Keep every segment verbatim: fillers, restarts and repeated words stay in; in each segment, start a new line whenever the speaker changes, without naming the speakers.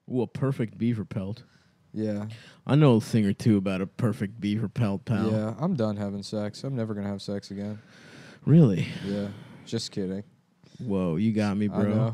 Ooh, a perfect beaver pelt.
Yeah.
I know a thing or two about a perfect beaver pelt, pal.
Yeah, I'm done having sex. I'm never going to have sex again.
Really?
Yeah, just kidding.
Whoa, you got me, bro.
I know.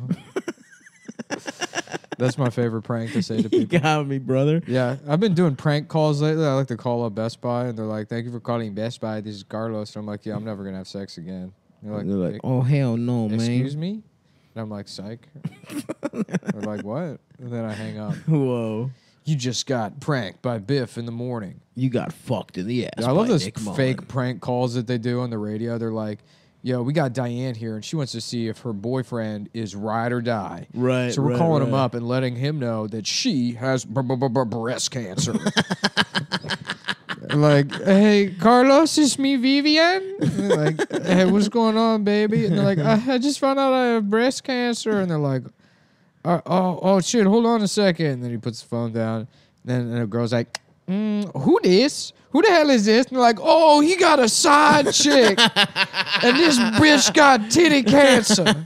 That's my favorite prank to say to
You
people.
got me, brother.
Yeah, I've been doing prank calls lately. I like to call up Best Buy, and they're like, "Thank you for calling Best Buy. This is Carlos." And I'm like, "Yeah, I'm never gonna have sex again." And they're like,
They're like,
"Ex-
oh, hell no, man.
"Excuse me?" And I'm like, "Psych." They're like, "What?" And then I hang up.
Whoa.
You just got pranked by Biff in the morning.
You got fucked in the ass.
I love
by
those
Nick
fake
Mullen.
prank calls that they do on the radio. They're like, "Yo, we got Diane here, and she wants to see if her boyfriend is ride or die."
Right.
So we're
right,
calling
right.
him up and letting him know that she has b- b- b- breast cancer. Like, hey, Carlos, it's me, Vivian. And they're like, hey, what's going on, baby? And they're like, I, I just found out I have breast cancer. And they're like, oh, oh, oh, shit, hold on a second. And then he puts the phone down. Then and the girl's like, mm, who this? Who the hell is this? And they're like, oh, he got a side chick. And this bitch got titty cancer.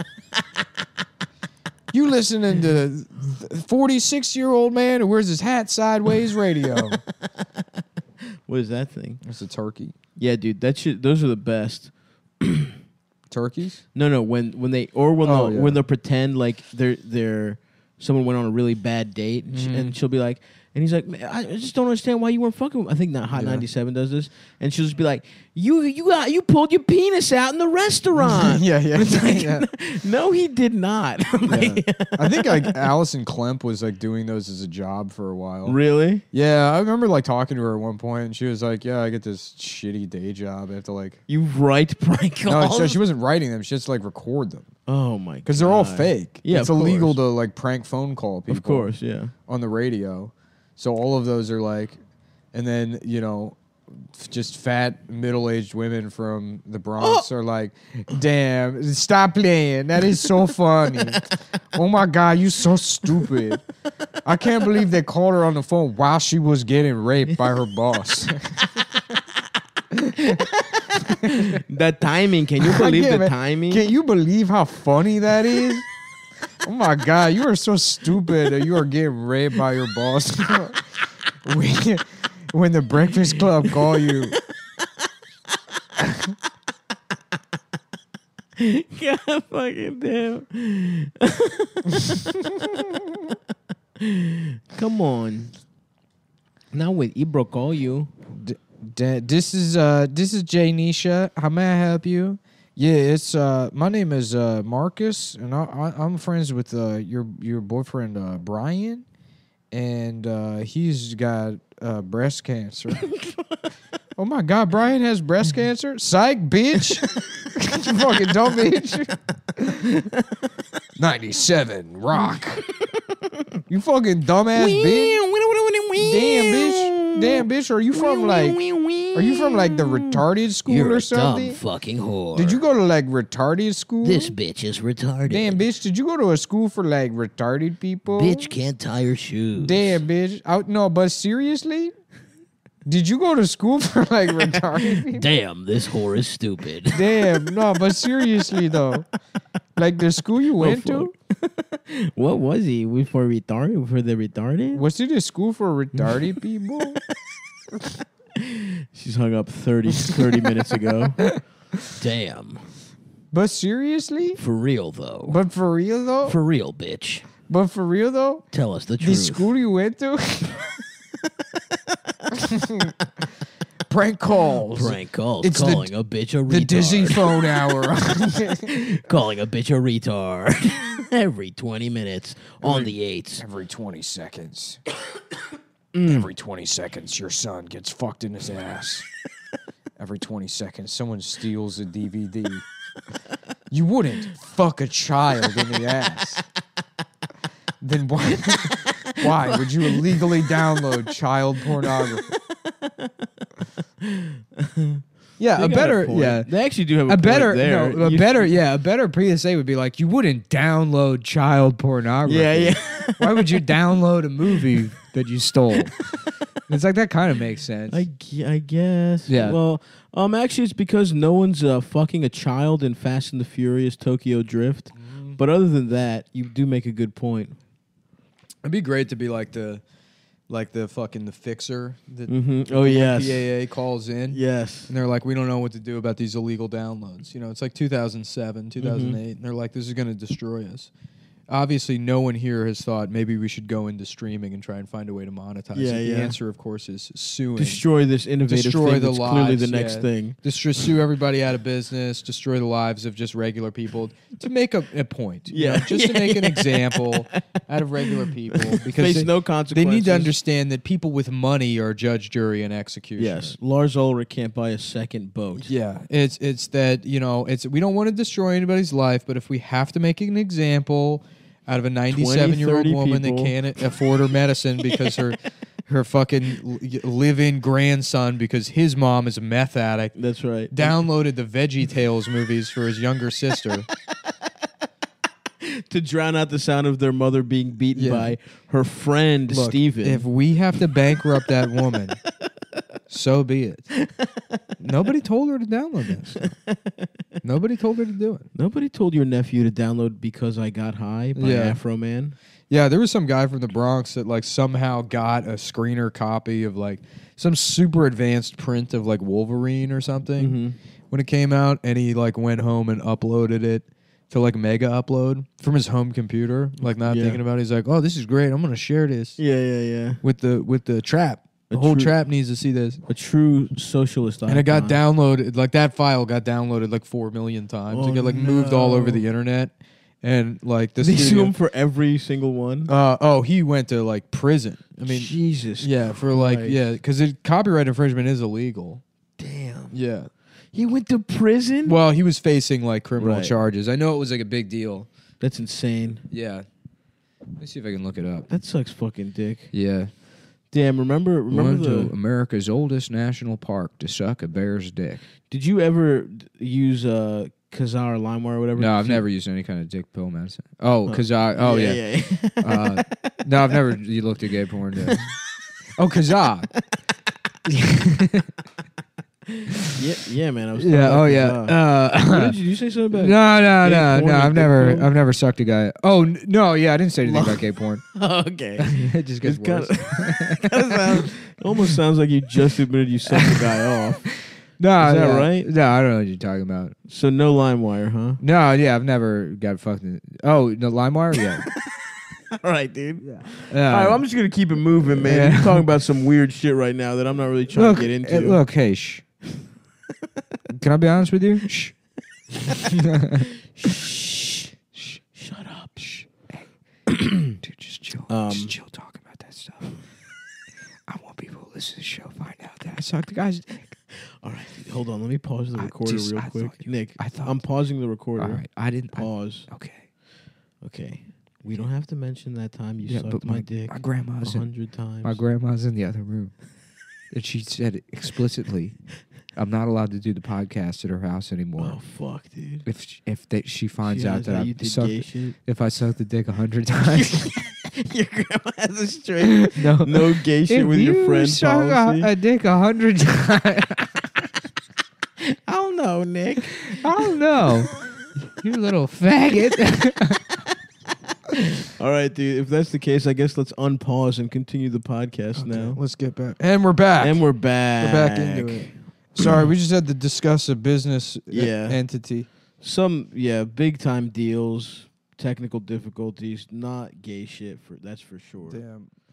You listening to forty-six-year-old man who wears his hat sideways radio.
What is that thing?
It's a turkey.
Yeah, dude, that shit. Those are the best.
Turkeys?
No, no. When when they or when
Oh,
they'll
yeah.
when they'll pretend like they're they're someone went on a really bad date, and, she,
Mhm.
and she'll be like, and he's like, "Man, I just don't understand why you weren't fucking with me." I think that Hot
Yeah.
ninety-seven does this, and she'll just be like, "You you got you pulled your penis out in the restaurant."
yeah, yeah.
It's like,
yeah.
no, he did not. I'm like,
Yeah. I think like Allison Klemp was like doing those as a job for a while.
really?
Yeah, I remember like talking to her at one point, and she was like, "Yeah, I get this shitty day job. I have to like."
You write prank
No,
calls?
so she wasn't writing them. She just like record them
Oh my god!
because they're all fake.
Yeah,
it's
of
illegal
course.
to like prank phone call people.
Of course, yeah.
On the radio, so all of those are like, and then you know, f- just fat middle-aged women from the Bronx are like, "Damn, stop playing. That is so funny. Oh my god, you so stupid. I can't believe they called her on the phone while she was getting raped by her boss."
The timing. Can you believe
Yeah,
the
man.
timing?
Can you believe how funny that is? Oh my god, you are so stupid that you are getting raped by your boss. when, when the Breakfast Club call you.
God fucking damn. Come on. Now with Ibro call you.
D- d- this is uh this is Jay Nisha. How may I help you? Yeah, it's uh my name is uh Marcus, and I, I I'm friends with uh your your boyfriend uh Brian, and uh he's got uh breast cancer. Oh my god, Brian has breast cancer? Psych, bitch. You fucking dumb bitch. ninety-seven rock. You fucking dumbass bitch. Damn bitch. Damn bitch, are you from like Are you from like the retarded school
You're
or
a
something?
dumb fucking whore.
Did you go to like retarded school?
This bitch is retarded.
Damn bitch, did you go to a school for like retarded people?
Bitch can't tie her shoes.
Damn bitch. I, no, but seriously? Did you go to school for like retarded people?
Damn, this whore is stupid.
Damn, no, but seriously though. Like the school you went to?
What was he? We for retarded? For the retarded?
Was it a school for retarded people?
She's hung up thirty, thirty minutes ago.
Damn.
But seriously?
For real, though.
But for real though?
For real, bitch.
But for real though?
Tell us the
The
truth.
school you went to? Prank calls.
Prank calls.
It's the-
calling a bitch a retard.
The Dizzy phone hour.
Calling a bitch a retard. Every twenty minutes on the eights.
Every twenty seconds.
Mm.
Every twenty seconds, your son gets fucked in his ass. Every twenty seconds, someone steals a D V D. You wouldn't fuck a child in the ass. Then why, why would you illegally download child pornography? Yeah,
They
a
got
better,
point.
yeah.
They actually do have a,
A
point
better,
there.
no, a
You-
better, yeah, a better P S A would be like, you wouldn't download child pornography.
Yeah, yeah.
Why would you download a movie that you stole? It's like that kind of makes sense.
I, gu- I guess.
Yeah.
Well, um, actually, it's because no one's uh, fucking a child in Fast and the Furious Tokyo Drift.
Mm.
But other than that, you do make a good point.
It'd be great to be like the, like the fucking the fixer. That
Mm-hmm. Oh yes.
P A A calls in.
Yes.
And they're like, we don't know what to do about these illegal downloads. You know, it's like two thousand seven, two thousand eight,
Mhm.
and they're like, this is going to destroy us. Obviously, no one here has thought maybe we should go into streaming and try and find a way to monetize
Yeah,
it.
yeah.
The answer, of course, is suing.
Destroy this innovative
Destroy
thing
the
that's clearly the
lives,
next
yeah.
thing.
Just, just sue everybody out of business, destroy the lives of just regular people to make a, a point. you
Yeah.
know, just to
Yeah,
make an
yeah.
example out of regular people. Because
Face
they,
no
they
consequences.
need to understand that people with money are judge, jury, and executioner.
Yes. Lars Ulrich can't buy a second boat.
Yeah, it's it's that, you know, it's we don't want to destroy anybody's life, but if we have to make an example out of a ninety-seven-year-old
thirty
woman
people.
that can't afford her medicine because her her fucking li- live-in grandson, because his mom is a meth addict,
That's right.
downloaded the Veggie Tales movies for his younger sister.
To drown out the sound of their mother being beaten
Yeah.
by her friend
Look,
Steven.
if we have to bankrupt that woman, so be it. Nobody told her to download that stuff. Nobody told her to do it.
Nobody told your nephew to download Because I Got High by
Yeah.
Afro Man.
Yeah, there was some guy from the Bronx that like somehow got a screener copy of like some super advanced print of like Wolverine or something
Mhm.
when it came out, and he like went home and uploaded it to like Mega Upload from his home computer, like not
Yeah.
thinking about it. He's like, "Oh, this is great. I'm gonna share this
Yeah, yeah, yeah.
with the with the trap. The
A
whole
true-
trap needs to see this."
A true socialist icon.
And it got downloaded, like that file got downloaded like four million times.
Oh,
it got like moved all over
no.
the internet, and like the
Did they sue
studio-
him for every single one?
Uh, oh, he went to like prison. I mean,
Jesus.
yeah, for like
Christ.
yeah, because copyright infringement is illegal.
Damn.
Yeah.
He went to prison?
Well, he was facing like criminal
Right.
charges. I know it was like a big deal.
That's insane.
Yeah. Let me see if I can look it up.
That sucks fucking dick.
Yeah.
Damn, remember remember
Went
the
to America's oldest national park to suck a bear's dick.
Did you ever d- use uh Kazaa or LimeWire or whatever?
No, I've
to-
never used any kind of dick pill medicine. Oh,
Huh.
because I. Oh yeah.
yeah. yeah.
Uh, no, I've never. You looked at gay porn. Yeah. Oh, Kazaa.
yeah, yeah, man. I was talking
Yeah.
about
Oh yeah.
Kazaa. what
Uh,
did you, did you say something
no,
about?
no,
gay
no,
porn
no.
and
I've
dick
never.
pill?
I've never sucked a guy. Oh n- no, yeah. I didn't say anything
Lo-
about gay porn.
Okay.
It just gets
It's kinda,
worse.
kinda sounds, almost sounds like you just admitted you sucked the guy off.
No,
Is that
yeah.
right?
No, I don't know what you're talking about.
So no LimeWire, huh?
No, yeah, I've never got fucked. In, oh, no, LimeWire, yeah.
All right, dude.
yeah.
All right, well, I'm just gonna keep it moving, man.
Yeah.
You're talking about some weird shit right now that I'm not really trying
look,
to get into.
eh, look, hey, shh. Can I be honest with you? Shh.
Shh. Shh. Shut up. Shh.
Dude, just chill.
Um,
just chill talking about that stuff. I want people who listen to the show find out that I sucked the guy's dick.
All right, dude, hold on. Let me pause the
I
recorder
just-
real
I
quick.
thought you-
Nick,
I thought-
I'm pausing the recorder.
All right, I didn't. I,
Pause.
okay.
Okay. We don't have to mention that time you
Yeah,
sucked
but
my,
my-
dick
my grandma's
a
in-
hundred times.
My grandma's in the other room, and she said explicitly, "I'm not allowed to do the podcast at her house anymore.
Oh fuck, dude.
If she, if they, she finds
She
out
knows
that
you
I
did
sucked,
gay shit.
if I sucked the dick a hundred times,
Your grandma has a straight
no,
no gay shit
if
with your
you
friend
suck
policy.
a, a dick a hundred times,
I don't know, Nick.
I don't know, you little faggot."
All right, dude. If that's the case, I guess let's unpause and continue the podcast now.
Let's get back, and we're back.
And we're back.
We're back into it. Sorry, we just had to discuss a business e-
Yeah.
entity.
Some yeah, big time deals, technical difficulties, not gay shit for that's for sure.
Damn.